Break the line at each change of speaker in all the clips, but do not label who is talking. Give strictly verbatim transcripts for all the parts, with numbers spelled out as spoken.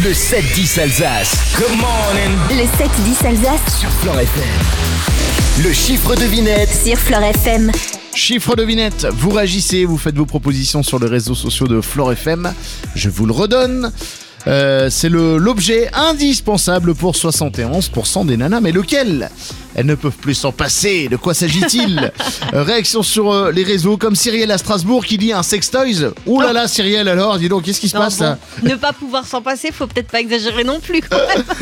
Le sept dix Alsace. Good morning.
Le sept dix Alsace
Sur Fleure F M. Le chiffre devinette.
sur Fleure F M.
Chiffre devinette, vous réagissez, vous faites vos propositions sur les réseaux sociaux de Fleure F M. Je vous le redonne. Euh, c'est le, l'objet indispensable pour soixante et onze pour cent des nanas, mais lequel ? Elles ne peuvent plus s'en passer, de quoi s'agit-il ? euh, Réaction sur euh, les réseaux, comme Cyrielle à Strasbourg qui dit un sextoys. Ouh là là, Cyrielle, alors, dis donc, qu'est-ce qui se
Non,
passe
bon,
là ?
ne pas pouvoir s'en passer, faut peut-être pas exagérer non plus. Quoi.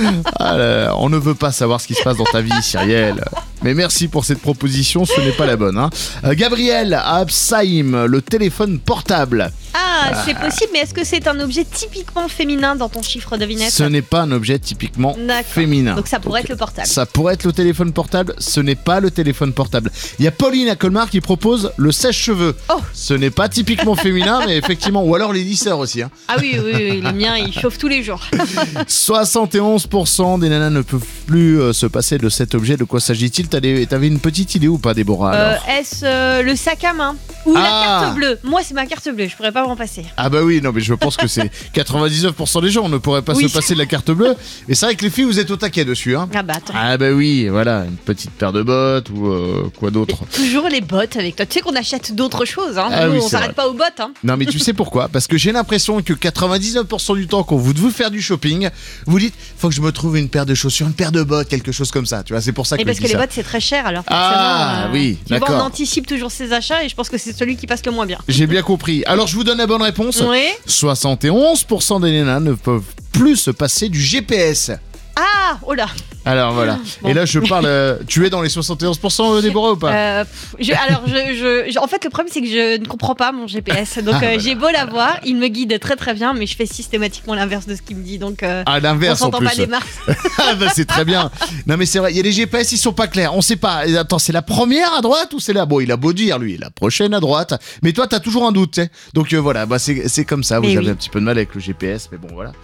Ah là, on ne veut pas savoir ce qui se passe dans ta vie, Cyrielle. Mais merci pour cette proposition, ce n'est pas la bonne. Hein. Euh, Gabriel à Absheim, le téléphone portable.
Ah, c'est possible, mais est-ce que c'est un objet typiquement féminin dans ton chiffre devinette ?
Ce n'est pas un objet typiquement
D'accord.
féminin.
Donc ça pourrait être le portable.
Ça pourrait être le téléphone portable, ce n'est pas le téléphone portable. Il y a Pauline à Colmar qui propose le sèche-cheveux.
Oh.
Ce n'est pas typiquement féminin, mais effectivement, ou alors les lisseurs aussi. Hein.
Ah oui, oui, oui, le mien, il chauffe tous les jours.
soixante et onze pour cent des nanas ne peuvent plus euh, se passer de cet objet. De quoi s'agit-il ? T'avais, t'avais une petite idée ou pas, Déborah
Euh,
alors
est-ce euh, le sac à main ? Ou
Ah.
la carte bleue ? Moi, c'est ma carte bleue, je pourrais pas m'en passer.
Ah bah oui, non mais je pense que c'est quatre-vingt-dix-neuf pour cent des gens ne pourraient pas
Oui.
se passer de la carte bleue. Et c'est vrai que les filles, vous êtes au taquet dessus. Hein.
Ah bah attends.
Ah bah oui, voilà, une petite paire de bottes ou euh, quoi d'autre.
Toujours les bottes avec toi. Tu sais qu'on achète d'autres choses. Hein.
Ah
Nous,
oui,
on
c'est
s'arrête
vrai.
pas aux bottes. Hein.
Non mais tu sais pourquoi ? Parce que j'ai l'impression que quatre-vingt-dix-neuf pour cent du temps quand vous devez faire du shopping, vous dites faut que je me trouve une paire de chaussures, une paire de bottes, quelque chose comme ça. Tu vois, c'est pour ça que
Et
je
parce
dis
que les
ça.
bottes, c'est très cher. Alors forcément,
Ah, oui,
tu vois,
d'accord.
on anticipe toujours ses achats et je pense que c'est celui qui passe le moins bien.
J'ai bien compris. Alors je vous donne la bonne réponse.
Oui.
soixante et onze pour cent des nanas ne peuvent plus se passer du G P S.
Ah, oh là.
Alors voilà.
Bon.
Et là je parle. euh, tu es dans les soixante et onze pour cent euh, Déborah ou pas ?
Euh, pff, je- alors, je, je, je- en fait, le problème, c'est que je ne comprends pas mon G P S. Donc,
Ah,
euh,
voilà.
j'ai beau l'avoir, il me guide très très bien, mais je fais systématiquement l'inverse de ce qu'il me dit. Donc, euh,
À
on
l'inverse en
s'entend
plus.
pas des masses.
Ah bah c'est très bien. Non mais c'est vrai, il y a des G P S, ils sont pas clairs. On sait pas. Et attends, c'est la première à droite ou c'est la... Bon, il a beau dire lui, la prochaine à droite. Mais toi, t'as toujours un doute, tu sais. Donc euh, voilà, bah c'est, c'est comme ça. Vous
Mais
avez
oui.
un petit peu de mal avec le G P S, mais bon voilà.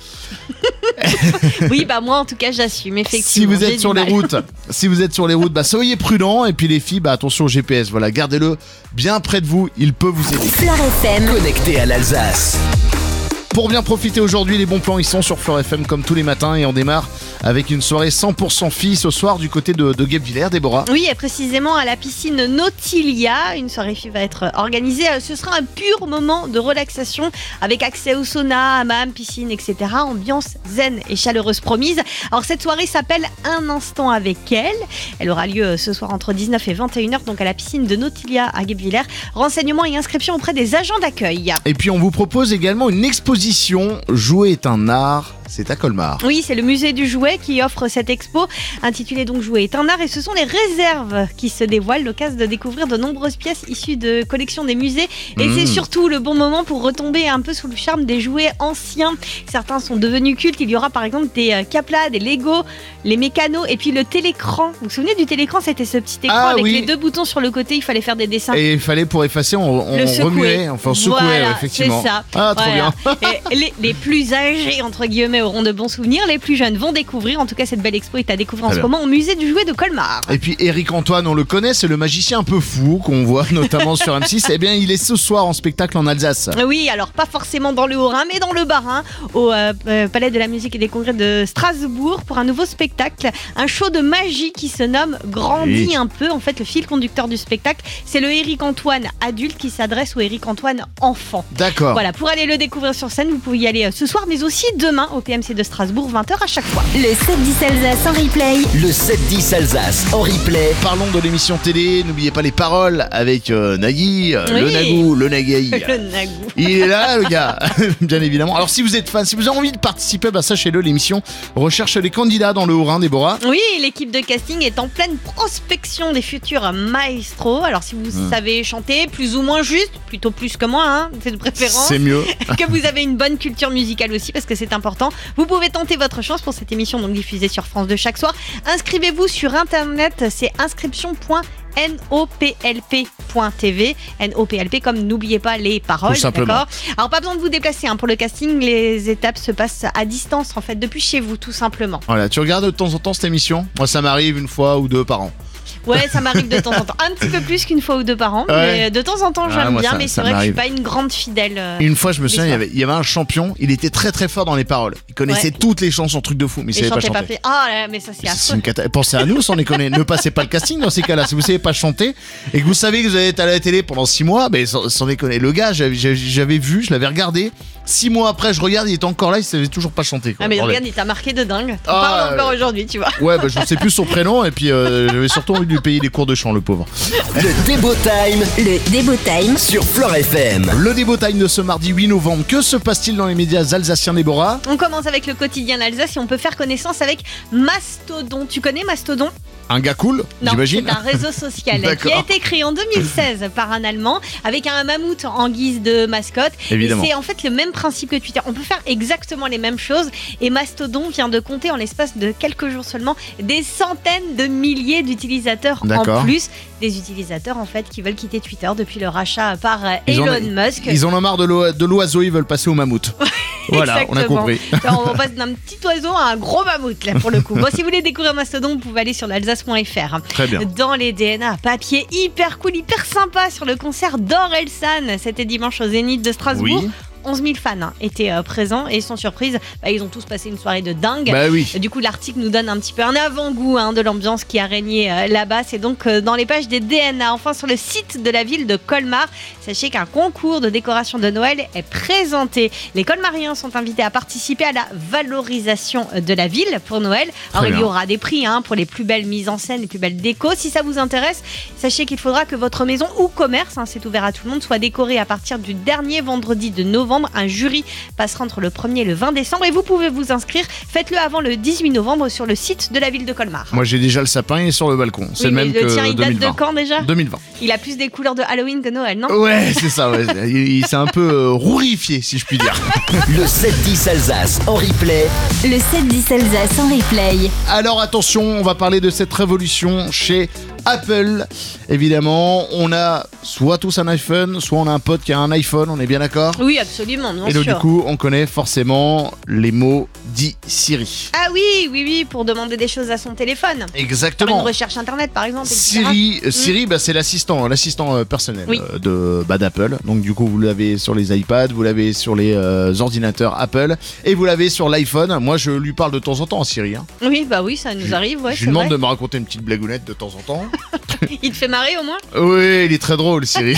Oui, bah moi, en tout cas, j'assume,
Si
effectivement.
vous
j'ai
êtes
du
sur les
mal.
routes, si vous êtes sur les routes, bah soyez prudents. Et puis les filles, bah attention au G P S. Voilà, gardez-le bien près de vous. Il peut vous aider.
Fleure F M.
Connecté à l'Alsace.
Pour bien profiter aujourd'hui, les bons plans ils sont sur Fleure F M comme tous les matins et on démarre avec une soirée cent pour cent filles ce soir du côté de, de Guebwiller, Déborah.
Oui, et précisément à la piscine Nautilia. Une soirée fille va être organisée. Ce sera un pur moment de relaxation avec accès au sauna, hammam, piscine, et cetera. Ambiance zen et chaleureuse promise. Alors cette soirée s'appelle Un instant avec elle. Elle aura lieu ce soir entre dix-neuf et vingt et une heures, donc à la piscine de Nautilia à Guebwiller. Renseignements et inscriptions auprès des agents d'accueil.
Et puis on vous propose également une exposition. Jouer est un art, c'est à Colmar.
Oui, c'est le musée du jouet qui offre cette expo intitulée donc Jouer est un art, et ce sont les réserves qui se dévoilent, l'occasion de découvrir de nombreuses pièces issues de collections des musées, et
Mmh.
c'est surtout le bon moment pour retomber un peu sous le charme des jouets anciens. Certains sont devenus cultes, il y aura par exemple des euh, Capla, des Lego, les mécanos et puis le télécran. Vous vous souvenez du télécran? C'était ce petit écran
Ah,
avec
oui.
les deux boutons sur le côté, il fallait faire des dessins.
Et il fallait pour effacer, on, on
Le secouer.
remuait, enfin on secouait,
Voilà,
ouais, effectivement.
c'est ça.
Ah, trop
Voilà.
bien.
Et les, les plus âgés, entre guillemets, auront de bons souvenirs. Les plus jeunes vont découvrir. En tout cas, cette belle expo est à découvrir en
Très
ce
bien.
moment au musée du jouet de Colmar.
Et puis Eric Antoine, on le connaît, c'est le magicien un peu fou qu'on voit notamment sur M six. Eh bien, il est ce soir en spectacle en Alsace.
Oui, alors pas forcément dans le Haut-Rhin, mais dans le Bas-Rhin, au euh, euh, Palais de la Musique et des Congrès de Strasbourg, pour un nouveau spectacle, un show de magie qui se nomme Grandis
Oui.
un peu. En fait, le fil conducteur du spectacle, c'est le Eric Antoine adulte qui s'adresse au Eric Antoine enfant.
D'accord.
Voilà, pour aller le découvrir sur scène, vous pouvez y aller euh, ce soir, mais aussi demain au P M C de Strasbourg, vingt heures à chaque fois.
Le sept dix Alsace en replay.
Le sept dix Alsace en replay.
Parlons de l'émission télé, n'oubliez pas les paroles avec euh, Nagui, euh, le
Oui.
Nagou, le Nagui.
Le Nagou.
Il est là, le gars, bien évidemment. Alors, si vous êtes fan, si vous avez envie de participer, bah, sachez-le, l'émission recherche les candidats dans le Haut-Rhin, Déborah.
Oui, l'équipe de casting est en pleine prospection des futurs maestros. Alors, si vous
Mmh.
savez chanter plus ou moins juste, plutôt plus que moi, hein, c'est de préférence,
C'est mieux.
que vous avez une bonne culture musicale aussi, parce que c'est important, vous pouvez tenter votre chance pour cette émission donc diffusée sur France deux chaque soir. Inscrivez-vous sur internet, c'est inscription point N O P L P point T V. N O P L P comme n'oubliez pas les paroles,
Tout simplement.
d'accord. Alors pas besoin de vous déplacer hein, pour le casting, les étapes se passent à distance en fait, depuis chez vous tout simplement.
Voilà, tu regardes de temps en temps cette émission? Moi, ça m'arrive une fois ou deux par an.
Ouais, ça m'arrive de temps en temps. Un petit peu plus qu'une fois ou deux par an.
Ouais.
Mais de temps en temps, j'aime
Ah, moi,
bien.
ça-
mais
ça
c'est vrai que je suis
m'arrive.
pas une grande fidèle. euh,
Une fois, je me
des
souviens, il y,
soirs.
avait, il y avait un champion, il était très très fort dans les paroles. Il connaissait
Ouais.
toutes les chansons, truc de fou, mais il
Et
savait pas
chanter pas
chanter.
fait. Ah, là, mais ça, c'est
C'est
affreux.
une cata- Pensez à nous, sans déconner. Ne passez pas le casting dans ces cas-là. Si vous savez pas chanter et que vous savez que vous allez être à la télé pendant six mois, mais sans, sans déconner. Le gars, j'avais, j'avais- j'avais vu, je l'avais regardé. Six mois après, je regarde, il était encore là, il savait toujours pas chanter. Quoi.
Ah, mais
Bordel.
regarde, il t'a marqué de dingue. T'en
Ah,
parles encore
ouais.
aujourd'hui, tu vois.
Ouais, bah, je ne sais plus son prénom et puis euh, j'avais surtout envie de lui payer des cours de chant, le pauvre.
Le Débo Time
Le Débo Time
sur Fleure F M.
Le Débo Time de ce mardi huit novembre. Que se passe-t-il dans les médias alsaciens, Déborah?
On commence avec le quotidien d'Alsace et on peut faire connaissance avec Mastodon. Tu connais Mastodon?
Un gars cool,
Non,
j'imagine.
c'est un réseau social qui
D'accord.
a été créé en deux mille seize par un Allemand avec un mammouth en guise de mascotte.
Évidemment.
Et c'est en fait le même principe que Twitter. On peut faire exactement les mêmes choses. Et Mastodon vient de compter en l'espace de quelques jours seulement des centaines de milliers d'utilisateurs
D'accord.
en plus. Des utilisateurs en fait qui veulent quitter Twitter depuis le rachat par euh,
Ils en-
Elon Musk.
Ils en ont marre de l'o- de l'oiseau, ils veulent passer au mammouth. Voilà, on a
Exactement.
compris.
Alors, on passe d'un petit oiseau à un gros mammouth là pour le coup. Bon, si vous voulez découvrir Mastodon, vous pouvez aller sur l'alsace point f r.
Très bien.
Dans les D N A, papier hyper cool, hyper sympa sur le concert d'Orelsan. C'était dimanche au Zénith de Strasbourg.
Oui.
onze mille fans hein, étaient euh, présents et sans surprise, bah, ils ont tous passé une soirée de dingue.
Bah oui.
Du coup, l'article nous donne un petit peu un avant-goût hein, de l'ambiance qui a régné euh, là-bas. C'est donc euh, dans les pages des D N A. Enfin, sur le site de la ville de Colmar, sachez qu'un concours de décoration de Noël est présenté. Les Colmariens sont invités à participer à la valorisation de la ville pour Noël. Alors,
Très
il y
bien.
aura des prix hein, pour les plus belles mises en scène, les plus belles décos. Si ça vous intéresse, sachez qu'il faudra que votre maison ou commerce, hein, c'est ouvert à tout le monde, soit décoré à partir du dernier vendredi de novembre. Un jury passera entre le premier et le vingt décembre et vous pouvez vous inscrire. Faites-le avant le dix-huit novembre sur le site de la ville de Colmar.
Moi j'ai déjà le sapin, il est sur le balcon. C'est
Oui,
le
mais
même
le
que
tien, il date
deux mille vingt.
de quand déjà
deux mille vingt.
Il a plus des couleurs de Halloween que Noël, non?
Ouais, c'est ça, ouais. il, il s'est un peu euh, rourifié, si je puis dire.
Le sept dix Alsace en replay.
Le sept dix Alsace en replay.
Alors attention, on va parler de cette révolution chez Apple. Évidemment, on a soit tous un iPhone, soit on a un pote qui a un iPhone, on est bien d'accord?
Oui, absolument, bien
Et donc
sûr.
du coup, on connaît forcément les mots dits Siri.
Ah oui, oui, oui, pour demander des choses à son téléphone. Faire une
Exactement.
recherche internet, par exemple. et cetera.
Siri, euh, Siri bah, c'est l'assistant, l'assistant euh, personnel
Oui.
euh, de bah, d'Apple. Donc du coup, vous l'avez sur les iPads, vous l'avez sur les euh, ordinateurs Apple, et vous l'avez sur l'iPhone. Moi, je lui parle de temps en temps à Siri. Hein.
Oui, bah oui, ça nous
Je-
arrive, ouais,
je
c'est
lui demande
vrai.
de me raconter une petite blagounette de temps en temps.
Il te fait marrer au moins?
Oui, il est très drôle, Siri.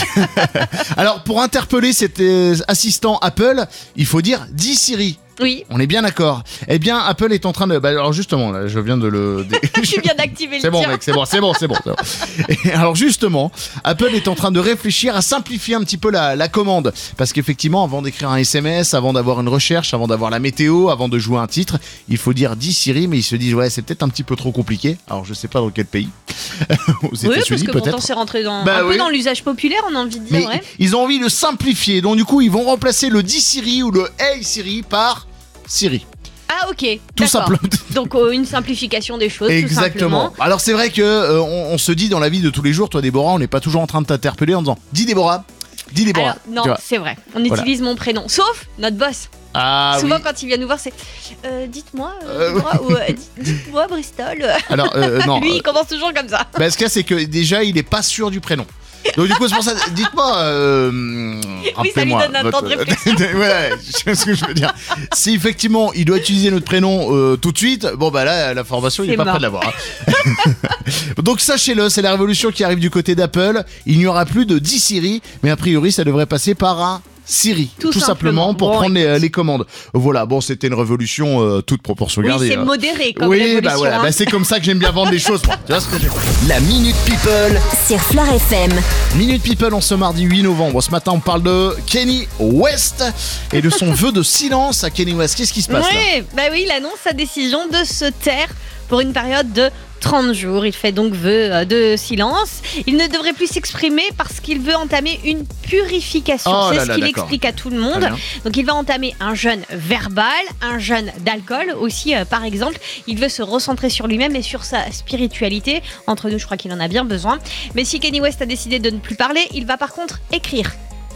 Alors, pour interpeller cet euh, assistant Apple, il faut dire dis Siri.
Oui.
On est bien d'accord. Eh bien, Apple est en train de. Bah, alors justement, là, je viens de le.
Tu viens d'activer le
C'est bon,
tien.
mec, c'est bon, c'est bon, c'est bon. c'est bon. Et alors justement, Apple est en train de réfléchir à simplifier un petit peu la, la commande. Parce qu'effectivement, avant d'écrire un S M S, avant d'avoir une recherche, avant d'avoir la météo, avant de jouer un titre, il faut dire dis Siri, mais ils se disent ouais, c'est peut-être un petit peu trop compliqué. Alors je sais pas dans quel pays. Aux
Oui, parce
États-Unis
que pourtant
peut-être.
c'est rentré dans,
Bah
un
oui.
peu dans l'usage populaire, on a envie de dire,
Mais
ouais.
ils ont envie de simplifier. Donc du coup, ils vont remplacer le dis Siri ou le Hey Siri par Siri.
Ah ok,
Tout
d'accord.
simplement.
Donc euh, une simplification des choses, tout
Exactement.
simplement.
Alors c'est vrai que euh, on, on se dit dans la vie de tous les jours, toi Déborah, on n'est pas toujours en train de t'interpeller en disant dis Déborah, dis Déborah.
Alors, non,
Tu vois.
c'est vrai, on
Voilà.
utilise mon prénom, sauf notre boss.
Ah
Souvent
oui.
quand il vient nous voir, c'est euh, dites-moi, euh,
Euh,
Déborah, ou, euh, dites- dites-moi Bristol.
Alors euh, non.
Lui,
euh,
il commence toujours comme ça.
bah, ce qu'il y a, c'est que déjà il est pas sûr du prénom. Donc du coup c'est pour ça. Dites-moi. Euh,
Oui, ça lui
rappelez-moi
donne un temps de réflexion.
ouais, je sais ce que je veux dire. Si effectivement il doit utiliser notre prénom euh, tout de suite, bon bah là la formation il
C'est
est pas
mort.
prêt de l'avoir. hein. Donc sachez-le, c'est la révolution qui arrive du côté d'Apple. Il n'y aura plus de dis Siri, mais a priori ça devrait passer par un Siri,
Tout
simplement,
simplement.
pour
Bon,
prendre les,
écoute.
les commandes. Voilà, bon c'était une révolution euh, toute proportion
Oui,
gardée.
c'est
hein.
modéré comme
Oui,
révolution.
bah voilà,
hein.
bah, c'est comme ça que j'aime bien vendre les choses. Moi. Tu vois ce que je veux dire.
La Minute People.
Sur Fleure F M.
Minute People en ce mardi huit novembre. Ce matin, on parle de Kanye West et de son vœu de silence à Kanye West. Qu'est-ce qui se passe là?
Oui, bah oui, il annonce sa décision de se taire pour une période de trente jours. Il fait donc vœu euh, de silence. Il ne devrait plus s'exprimer parce qu'il veut entamer une purification.
Oh
C'est
là
ce
là,
qu'il
d'accord.
explique à tout le
Très
monde.
bien.
Donc il va entamer un jeûne verbal, un jeûne d'alcool aussi, euh, par exemple. Il veut se recentrer sur lui-même et sur sa spiritualité. Entre nous, je crois qu'il en a bien besoin. Mais si Kanye West a décidé de ne plus parler, il va par contre écrire.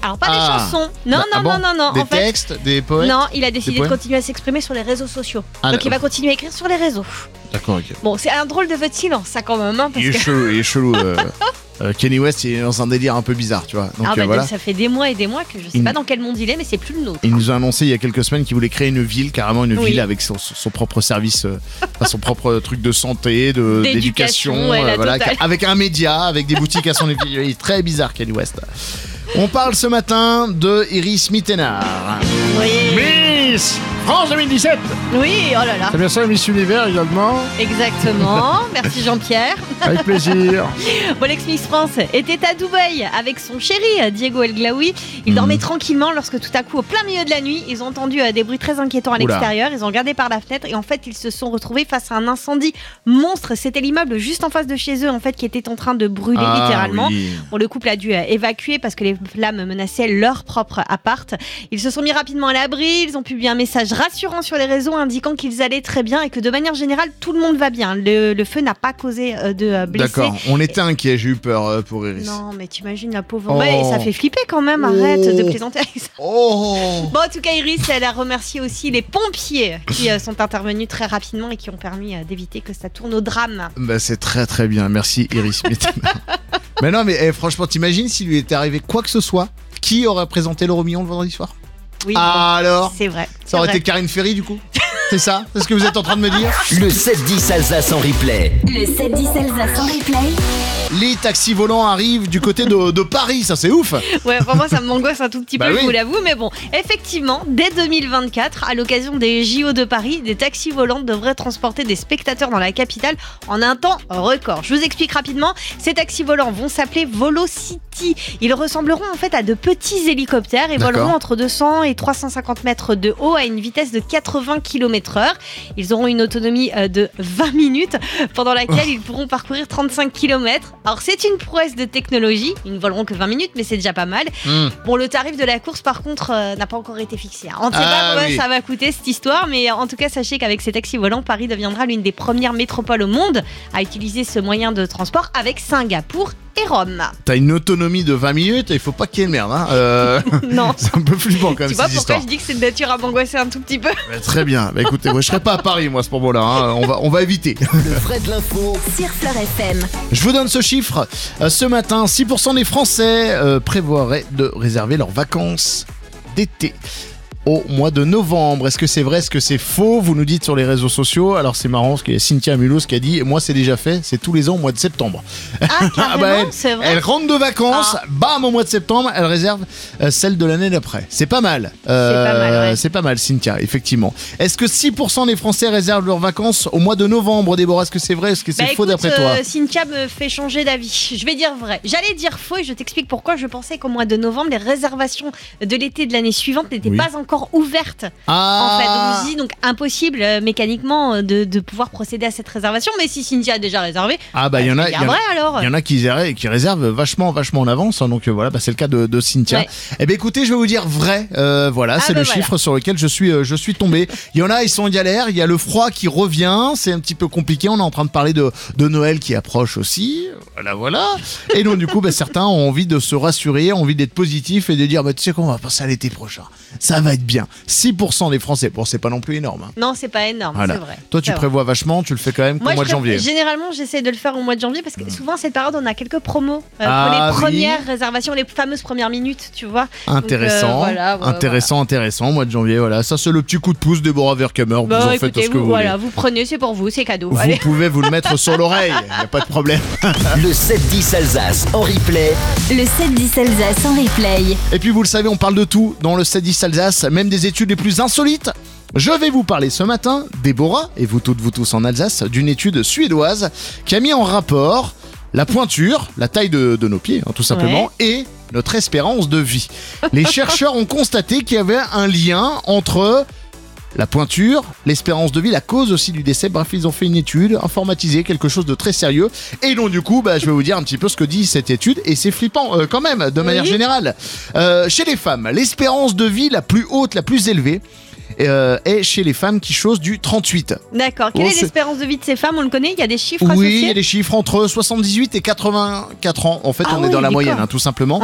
Alors pas
Ah.
des chansons. Non,
Bah,
non,
ah bon
non, non, non.
Des
en fait,
textes, des poètes.
non, il a décidé de
poèmes
continuer à s'exprimer sur les réseaux sociaux.
Ah,
Donc il va
d'accord.
continuer à écrire sur les réseaux.
D'accord, ok.
Bon, c'est un drôle de votre silence, ça quand même, hein, parce
Il est
que
chelou, il est chelou. euh, euh, Kenny West, il est dans un délire un peu bizarre, tu vois. Donc
ah,
euh,
bah,
voilà.
ça fait des mois et des mois que je sais
Il-
pas dans quel monde il est, mais c'est plus le nôtre.
Il nous a annoncé il y a quelques semaines qu'il voulait créer une ville, carrément une
Oui.
ville avec son, son propre service, euh, enfin, son propre truc de santé, de
D'éducation,
d'éducation,
ouais, la
voilà,
totale.
avec un média, avec des boutiques à son effigie. Il est très bizarre, Kenny West. On parle ce matin de Iris Mittenard.
Oui,
Miss France deux mille dix-sept.
oui, oh là là.
C'est bien ça, Miss Univers également.
Exactement. Merci Jean-Pierre.
Avec plaisir.
Bon, l'ex-Miss France était à Dubaï avec son chéri Diego El Glaoui. Ils
Mhm.
dormaient tranquillement lorsque tout à coup, au plein milieu de la nuit, ils ont entendu euh, des bruits très inquiétants à
Oula.
l'extérieur. Ils ont regardé par la fenêtre et en fait, ils se sont retrouvés face à un incendie monstre. C'était l'immeuble juste en face de chez eux en fait qui était en train de brûler
Ah,
littéralement.
oui.
Bon, le couple a dû euh, évacuer parce que les flammes menaçaient leur propre appart. Ils se sont mis rapidement à l'abri. Ils ont publié un message rassurant sur les réseaux indiquant qu'ils allaient très bien et que de manière générale, tout le monde va bien. Le, le feu n'a pas causé euh, de euh, blessés.
D'accord, on était inquiets, j'ai eu peur euh, pour Iris.
Non, mais t'imagines la pauvre.
Oh.
Ouais, et ça fait flipper quand même. Arrête
Oh.
de plaisanter avec ça.
Oh
Bon, en tout cas, Iris, elle a remercié aussi les pompiers qui euh, sont intervenus très rapidement et qui ont permis euh, d'éviter que ça tourne au drame.
Bah c'est très très bien, merci Iris Mittenard. Mais non mais eh, franchement, t'imagines s'il lui était arrivé quoi que ce soit, qui aurait présenté l'euro million le vendredi soir?
Oui,
Ah, alors
bon, c'est vrai.
Ça
c'est
aurait
vrai.
été Karine Ferry du coup? C'est ça? C'est ce que vous êtes en train de me dire?
Le sept dix Alsace en replay.
Le sept dix Alsace en replay.
Les taxis volants arrivent du côté de, de Paris, ça c'est ouf.
Ouais, vraiment, ça m'angoisse un tout petit
Bah
peu,
oui.
je vous l'avoue. Mais bon, effectivement, dès deux mille vingt-quatre, à l'occasion des J O de Paris, des taxis volants devraient transporter des spectateurs dans la capitale en un temps record. Je vous explique rapidement. Ces taxis volants vont s'appeler Volocity. Ils ressembleront en fait à de petits hélicoptères et
D'accord.
voleront entre deux cents et trois cent cinquante mètres de haut à une vitesse de quatre-vingts kilomètres heure. Ils auront une autonomie euh, de vingt minutes pendant laquelle ils pourront parcourir trente-cinq kilomètres. Alors c'est une prouesse de technologie. Ils ne voleront que vingt minutes, mais c'est déjà pas mal.
Hmm.
Bon, le tarif de la course, par contre, euh, n'a pas encore été fixé. On ne sait
Ah,
pas combien
oui.
ça va coûter cette histoire, mais en tout cas, sachez qu'avec ces taxis volants, Paris deviendra l'une des premières métropoles au monde à utiliser ce moyen de transport avec Singapour et Rome.
T'as une autonomie de vingt minutes et il faut pas qu'il y ait de merde. Hein. Euh,
Non.
c'est un peu flippant quand même
Tu vois
cette
pourquoi
histoire.
je dis que c'est de nature à m'angoisser un tout petit peu?
Bah, très bien, bah, écoutez, moi je serai pas à Paris moi à ce moment-là, hein. on, va, on va éviter.
Le vrai de l'info
Sur Fleur F M.
Je vous donne ce chiffre. Euh, ce matin, six pour cent des Français euh, prévoiraient de réserver leurs vacances d'été au mois de novembre. Est-ce que c'est vrai? Est-ce que c'est faux? Vous nous dites sur les réseaux sociaux. Alors c'est marrant parce qu'il y a Cynthia Mulhouse qui a dit « Moi c'est déjà fait, c'est tous les ans au mois de septembre. »
Ah, carrément,
bah, elle,
c'est vrai.
elle rentre de vacances,
Ah.
bam, au mois de septembre, elle réserve euh, celle de l'année d'après. C'est pas mal. Euh,
C'est pas mal, ouais.
C'est pas mal, Cynthia, effectivement. Est-ce que six pour cent des Français réservent leurs vacances au mois de novembre, Déborah? Est-ce que c'est vrai? Est-ce que c'est
Bah,
faux
écoute,
d'après toi?
euh, Cynthia me fait changer d'avis. Je vais dire vrai. J'allais dire faux et je t'explique pourquoi. Je pensais qu'au mois de novembre, les réservations de l'été de l'année suivante n'étaient
Oui.
pas encore ouvertes. En fait, donc je me dis donc impossible euh, mécaniquement euh, de, de pouvoir procéder à cette réservation. Mais si Cynthia a déjà réservé,
Ah bah il y en a,
il
il
y
y en a-
vrai alors.
il y en a qui, ré- qui réservent vachement, vachement en avance. hein, donc euh, voilà, bah, c'est le cas de, de Cynthia.
Ouais.
Eh ben écoutez, je vais vous dire vrai. Euh, voilà,
Ah
c'est
bah
le
voilà.
chiffre sur lequel je suis, euh, je suis tombé. Il y en a, ils sont en galère. Il y a le froid qui revient. C'est un petit peu compliqué. On est en train de parler de, de Noël qui approche aussi. Voilà, voilà. Et donc du coup, bah, certains ont envie de se rassurer, ont envie d'être positifs et de dire, bah tu sais quoi, on va passer à l'été prochain. Ça va être bien. six pour cent des Français. Bon, c'est pas non plus énorme. hein.
Non, c'est pas énorme,
Voilà.
c'est vrai.
Toi, tu
C'est vrai.
prévois vachement. Tu le fais quand même qu'au
Moi,
mois
je
de janvier.
préfère- généralement, j'essaie de le faire au mois de janvier parce que souvent, cette période, on a quelques promos euh,
Ah,
pour les
oui.
premières réservations, les fameuses premières minutes, tu vois.
Intéressant,
Donc, euh, voilà, voilà,
intéressant, intéressant, mois de janvier, voilà. Ça, c'est le petit coup de pouce Déborah Verkamer. Vous
Bon,
en faites
écoutez,
ce que
vous,
vous
voilà,
voulez.
vous prenez, c'est pour vous, c'est cadeau.
Vous
Allez.
pouvez vous le mettre sur l'oreille, y a pas de problème.
Le sept dix Alsace en replay.
Le sept dix Alsace en replay.
Et puis, vous le savez, on parle de tout dans le sept dix Alsace, même des études les plus insolites. Je vais vous parler ce matin, Déborah, et vous toutes, vous tous en Alsace, d'une étude suédoise qui a mis en rapport la pointure, la taille de, de nos pieds, hein, tout simplement, et notre espérance de vie. Les chercheurs ont constaté qu'il y avait un lien entre la pointure, l'espérance de vie, la cause aussi du décès. Bref, ils ont fait une étude informatisée, quelque chose de très sérieux. Et donc du coup, bah, je vais vous dire un petit peu ce que dit cette étude. Et c'est flippant euh, quand même, de manière
Oui.
générale. Euh, chez les femmes, l'espérance de vie la plus haute, la plus élevée, euh, est chez les femmes qui chaussent du trente-huit.
D'accord. Quelle
Oh,
est
c'est-
l'espérance de vie de ces femmes? On le connaît? Il y a des chiffres
Oui, il y
associés?
a des chiffres entre soixante-dix-huit et quatre-vingt-quatre ans. En fait,
Ah
on est
oui,
dans la
d'accord.
moyenne, hein, tout simplement.
Ouais.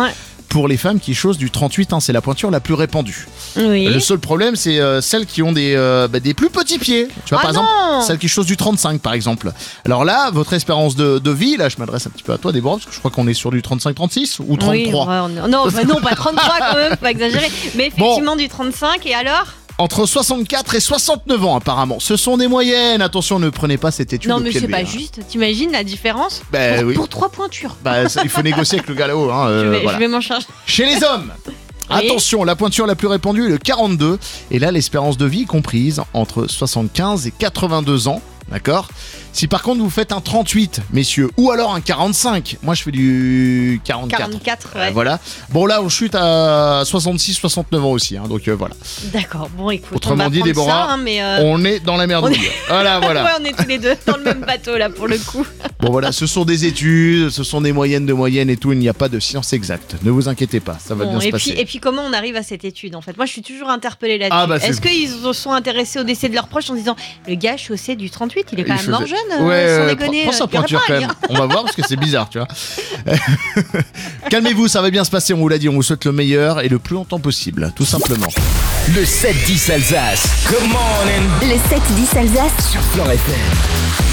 pour les femmes qui chaussent du trente-huit, hein, c'est la pointure la plus répandue.
Oui.
Le seul problème, c'est euh, celles qui ont des, euh, bah, des plus petits pieds. Tu vois,
Ah
par
non
exemple, celles qui chaussent du trente-cinq, par exemple. Alors là, votre espérance de, de vie, là, je m'adresse un petit peu à toi, Déborah, parce que je crois qu'on est sur du trente-cinq trente-six ou trente-trois.
Oui, ouais, on est- Non, bah non, pas trente-trois quand même, faut pas exagérer. Mais effectivement, du trente-cinq, et alors
Entre soixante-quatre et soixante-neuf ans, apparemment. Ce sont des moyennes. Attention, ne prenez pas cette étude
Non,
au
mais
pied
c'est
levé,
pas
hein.
juste. T'imagines la différence
Ben
pour,
oui.
pour trois pointures.
Bah, ça, il faut négocier avec le gars là-haut. Hein, euh,
je vais,
voilà.
je vais m'en charger.
Chez les hommes,
Oui.
attention, la pointure la plus répandue est le quarante-deux. Et là, l'espérance de vie est comprise entre soixante-quinze et quatre-vingt-deux ans. D'accord ? Si par contre vous faites un trente-huit, messieurs, ou alors un quarante-cinq, moi je fais du quarante-quatre.
quarante-quatre,
Euh,
ouais.
voilà. Bon, là, on chute à soixante-six soixante-neuf ans aussi. Hein, donc euh, voilà.
D'accord, bon, écoute.
Autrement
on va
dit,
prendre
Déborah,
ça, hein, mais euh,
On est dans la merde.
on est-
Voilà, voilà.
ouais, on est tous les deux dans le même bateau là pour le coup.
Bon voilà, ce sont des études, ce sont des moyennes de moyennes et tout, il n'y a pas de science exacte. Ne vous inquiétez pas, ça va
Bon,
bien se
et
passer.
puis, et puis comment on arrive à cette étude en fait? Moi je suis toujours interpellée là-dessus.
Ah, bah, c'est-
Est-ce qu'ils se sont intéressés au décès de leurs proches en disant le gars chaussé du trente-huit, il est quand
Il
même
faisait-
mort jeune, euh,
Ouais,
sans
euh,
déconner.
prends sa
euh, il y aurait
pointure
pas
quand
un
même.
lien.
On va voir parce que c'est bizarre, tu vois. Calmez-vous, ça va bien se passer, on vous l'a dit, on vous souhaite le meilleur et le plus longtemps possible, tout simplement.
Le sept dix Alsace. Good morning.
Le sept dix Alsace
Sur Fort F M.